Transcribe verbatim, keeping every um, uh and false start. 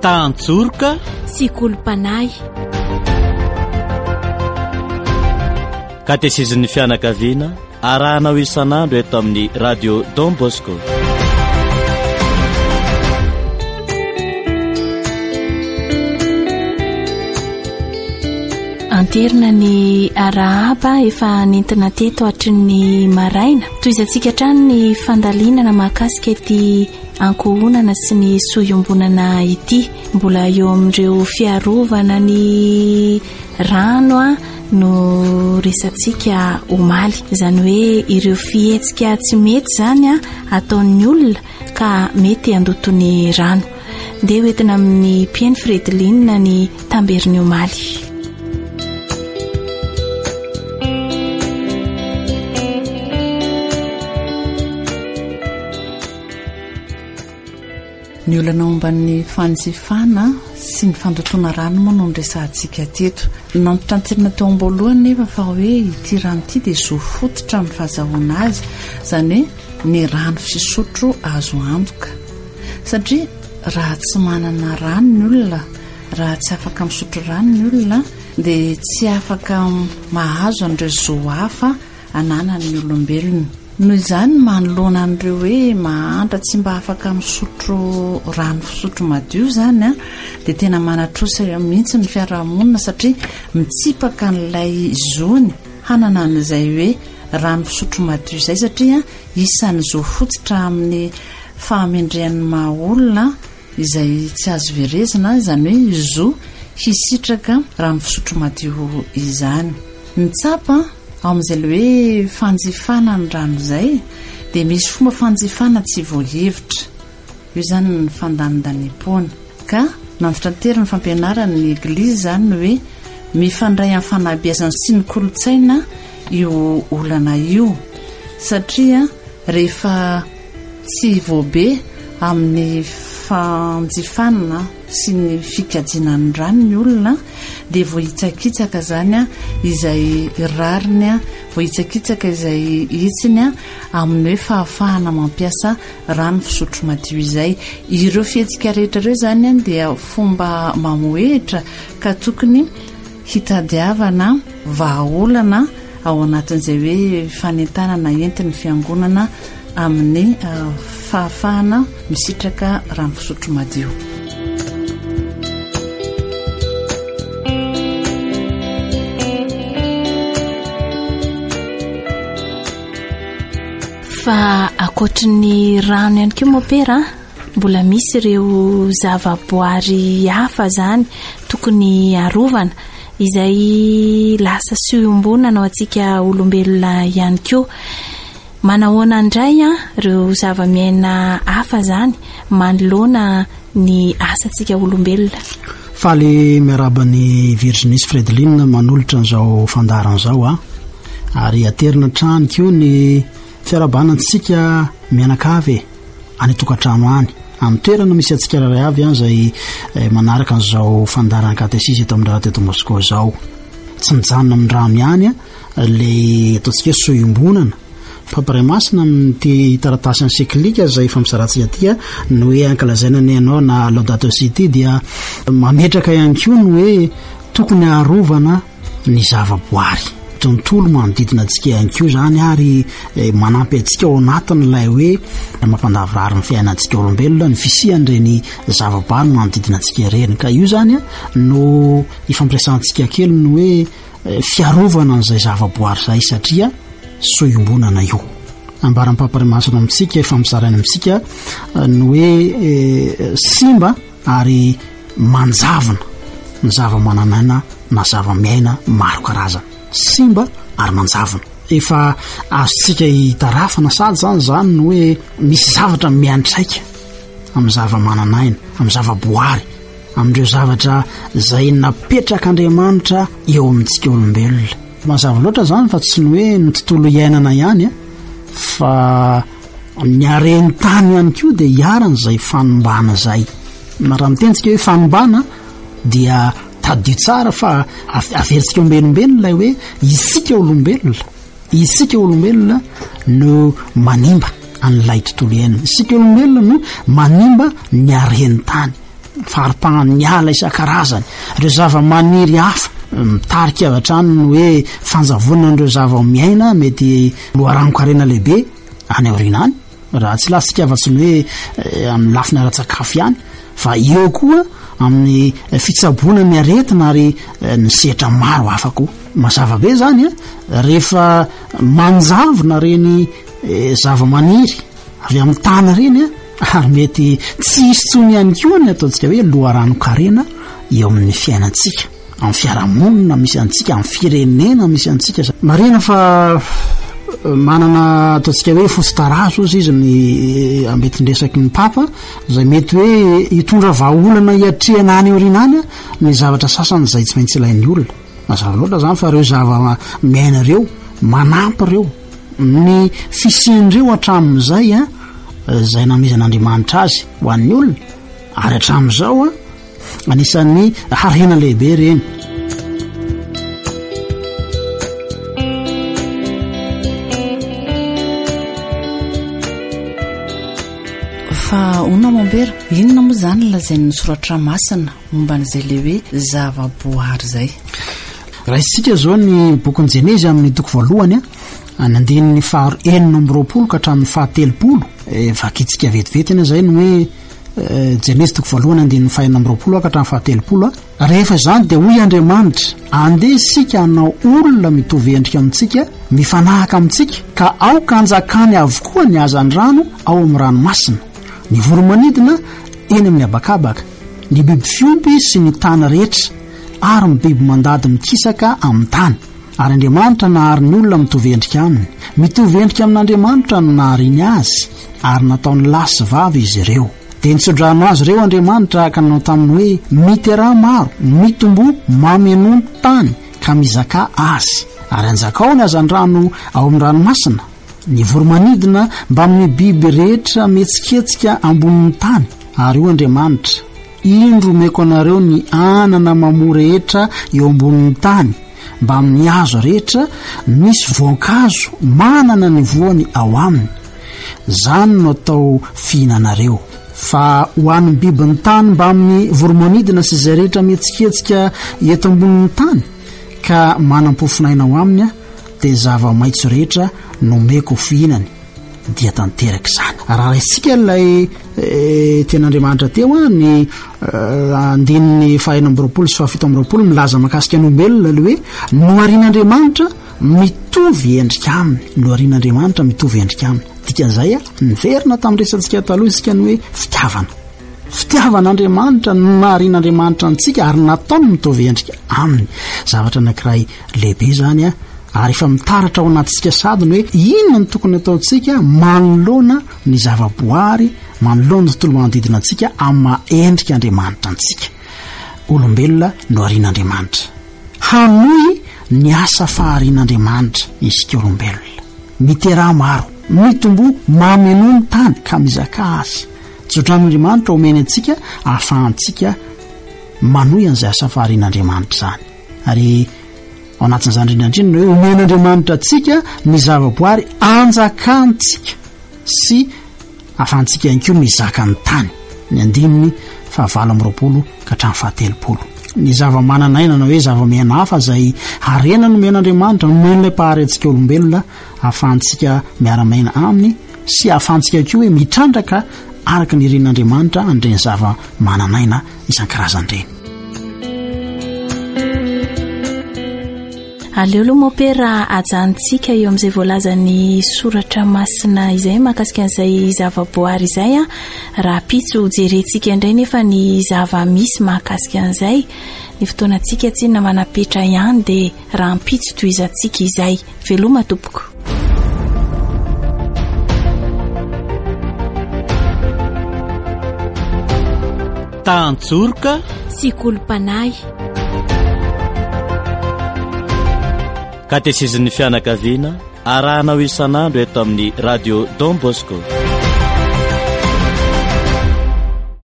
tanjoroka sy kolompanay. Katezizin'ny fianakaviana arahanao isan'andro eto amin'ny radio Don Bosco. Anterina ny arahaba efa nentina teto hatrin'ny maraina toy izantsika trano ny fandalinana mahakasika ity ankohonana sy ny soyombonana ity. Mbola eo amin'ireo fiarovana ny rano a no resantsika omaly, izany hoe ireo fihetsika tsy mety zany a ataon'ny olona ka mety andotony rano. Ndeha hoentina amin'ny mpieny Fredeline ny tamberin'ny omaly. Ny olana momban'ny fanjifana sy ny fandotona rano moa no resantsika teto. Nampitrantirana teo am-boalohany nefa fa hoe ity rano ity dia zo fototra amin'ny fahazahoana azy, izany hoe ny rano fisotro azo antoka. Satria raha tsy manana rano ny olona, raha tsy afaka misotro rano ny olona, dia tsy afaka mahazo an'ireo zo hafa ananan'ny olombelona. Noho izany manoloana an'ireo hoe mahantra tsy mba afaka misotro rano fisotro madio zany a, dia tena manatrosa mihitsy ny fiarahamonina satria mitsipaka n'ilay zony hanana an'izay hoe rano fisotro madio izay, satria isan'ny zo fototra amin'ny fahamendrehan'ny maha olona izay tsy azo verezina, izany hoe zo hisitraka rano fisotro madio izany. Ny tsapa ao amin'izay le hoe fanjifana ny rano izay dia misy fomba fanjifana tsy voahevitra, io zany ny fandanindanimpona. Ka nampitanterana ny fampianaran'ny eglizy zany no hoe mifandray amin'ny fanabeazana sy ny kolotsaina io olana io, satria rehefa tsy voabe amin'ny fanjifana sy ny fikajinan'ny rano ny olona dia voahitsakitsaka zany a izay rariny a, voahitsakitsaka izay hitsiny a amin'ny hoe fahafahana mampiasa rano fisotro madio izay. Ireo fihetsika rehetra ireo zany a dia fomba mamoetra ka tokony hitadiavana vahaolana ao anatin'izay hoe fanentanana entin'ny fiangonana amin'ny uh, fahafahana misitraka rano fisotro madio. Fa akoatrin'ny rano ihany koa mopera, mbola misy ireo zavaboary hafa zany tokony arovana izay lasa soyombonana ao antsika olombelona ihany koa. Manahoana indray a ireo zava-miaina hafa zany manoloana ny asantsika olombelona. Faly miaraban'ny Virginisy Fredeline manolotra an'izao fandarana izao a, ary aterina trano koa ny fiarabanantsika mianakavy any tokantrano any amin'ny toerana misy atsika ray avy a izay eh, manaraka an'izao fandarana katesisy eto amin'ny radio Moscou izao. Tsy mijanona amin'ny rano ihany a le ataontsika soyombonana famparay masina amin'ity taratasy seklika izay fampizarantsika tia no hoe ankalazaina ny ianao na Laudato Si ity dia mametraka ihany koa no hoe tokony arovana ny zavaboary. Tontolo manodidina antsika ihany koa zany ary eh, manampy antsika ao anatin'ilay hoe mampandavirary ny fiainantsika olombelona ny fisian'ireny zavaboary manodidina antsika ireny. Ka io zany no ifampiresantsika kely no hoe eh, fiarovana an'izay zavaboary izay satria soyombonana io. Ambaran'ny paparimasina amintsika fampizaran'ny amintsika no hoe eh, simba ary manjavona ny zava-mananaina na zava-miaina maro karazana. Simba ary manjavona efa azontsika hitarafana sady zany zany no hoe misy zavatra miantraika amin'ny zava-mananaina, amin'ny zava-boary, amin'ireo zavatra izay napetraka Andriamanitra eo amintsika olombelona. Mazava loatra zany fa tsy ny hoe ny tontolo iainana ihany a, fa ny hareny tany ihany koa dia hiarana izay fanombana izay. Raha mitentsika hoe fanombana dia tadio tsara fa averitsika ombenombeno ilay hoe isika olombelona, isika olombelona no manimba an'ilay tontolo iainana, isika olombelona no manimba ny hareny tany. faripahany ala isan-karazany, ireo zava-maniry hafa mitarika avatranony hoe fanjavonan'ireo zava-miaina mety loharanonkarena lehibe any aoriana any, raha tsy lasitsika avatsiny hoe amin'ny lafiny ara-tsakafo ihany, fa eo koa amin'ny fitsaboana ny aretina ary ny sehatra maro hafa koa. Mazava be zany a, rehefa manjavona reny zava-maniry avy amin'ny tany reny a, ary mety tsy hisy tsony ihany koa ny ataontsika hoe loharano-karena eo amin'ny fiainantsika, amin'ny fiarahamonina misy antsika, amin'ny firenena misy antsika. Marina fa manana ataontsika hoe fosi-tarazo izy izy ny mety ndresaky ny papa zay mety hoe hitondra vahaolana hiatrehana any aoriana ny zavatra sasany zay tsy maintsy ilain'ny olona. Mazava loatra zany fa reo zava-miaina reo manampy reo ny fisian'ireo hatramin'izay a zay namezan'Andriamanitra azy ho an'ny olona, ary hatramin'izao a anisan'ny harena lehibe reny. Fa ona mambera inona moa zany lazain'ny soratra masina momba n'izay le hoe zava-boary zay? Raha isika zao ny bokin'ny Jenezy amin'ny toko voalohany a nandinin'ny faharo enina amby roapolo ka hatramin'ny fahatelopolo, vakitsika vetivety ina zay no hoe Jenezy toko voalohany andinin'ny fahenina amby roapolo ka hatramin'ny fahatelopolo a. Rehefa zany dia hoy Andriamanitra, andeha isika hanao olona mitovy endrika amintsika, mifanahaka amintsika, ka aoka anjakany avokoa ny hazan'ny rano ao amin'ny ranomasina, ny voromanidina eny amin'ny abakabaka, ny biby fiompy sy ny tany rehetra, ary ny biby mandady mikisaka amin'ny tany. Ary Andriamanitra nahary ny olona mitovy endrika aminy, mitovy endrika amin'Andriamanitra no nahariany azy, ary nataony lahy sy vavy izy ireo. Dia nitsodrano azy ireo Andriamanitra ka nanao taminy hoe miteraha maro, mitombo, mameno tany ka mizaka azy. Ary anjakao ny hazan-drano ao amin'ny ranomasina, ny voromanidina mba amin'ny biby rehetra metsiketsika ambonin'ny tany. Ary io Andriamanitra, indro meko anareo ny anana mamoa rehetra eo ambonin'ny tany, mba amin'ny hazo rehetra misy voankazo manana ny voany ao aminy. Zany no atao fihinanareo. Fa ho an'ny bibin'ny tany mba amin'ny voromanidina sy izay rehetra metsiketsika eto ambonin'ny tany ka manam-pofinaina ao aminy a, dia zava-maitso rehetra no meko fihinany, dia tanteraka izany. Raha isika ilay e, ten'Andriamanitra teo a ny e, andininy fahaenina amby roapolo sy fahafito amby roapolo milaza mahakasika ny olombelona le hoe noharian'Andriamanitra mitovy endrika aminy, noharian'Andriamanitra mitovy endrika aminy. Dikan'izay a niverina tamin'ny resantsika taloha isika ny hoe fitiavana. Fitiavan'Andriamanitra naharian'Andriamanitra antsika ary nataony mitovy endrika aminy. Zavatra anankiray lehibe zany a, ary efa mitaratra ao anatintsika sadiny hoe inona ny tokony ataontsika manoloana ny zava-boary, manoloana ny tontolo manodidina antsika amin'ny maha-endrika Andriamanitra antsika. Olombelona no harian'Andriamanitra, hanohy ny asa faharian'Andriamanitra isika olombelona, miteraha maro, mitombo, mameno ny tany ka mizaka azy. Tsodranin'Andriamanitra omeny antsika ahafahantsika manohy an'izay asa faharian'Andriamanitra zany. Ary ao anatin'izany indrindra hoe omen'Andriamanitra antsika ny zava-boary anjakantsika sy ahafahantsika ihany koa mizaka ny tany. Ny andininy fahavalo amby roapolo ka hatramin'ny fahatelopolo. Ny zava-mananaina na hoe zava-miaina hafa zay harena no men'Andriamanitra nomen'ilay mpaharentsika olombelona, ahafahantsika miara-maina aminy sy ahafahantsika koa hoe mitrandraka araka ny ren'Andriamanitra andreny zava-mananaina isan-karazany reny. Aleo aloha mopera ajantsika eo amin'izay voalazan'ny soratra masina izay mahakasika an'izay zava-boary izay a, raha pitso jerentsika indray nefa ny zava-misy mahakasika an'izay, ny fotoanantsika tsy na manapetra ihany dia raha mpitso toizantsika izay. Veloma tompoko. Tantsorika sy kolompanay. Katesizin'ny fianakaviana arahanao isan'andro eto amin'ny radio Don Bosco.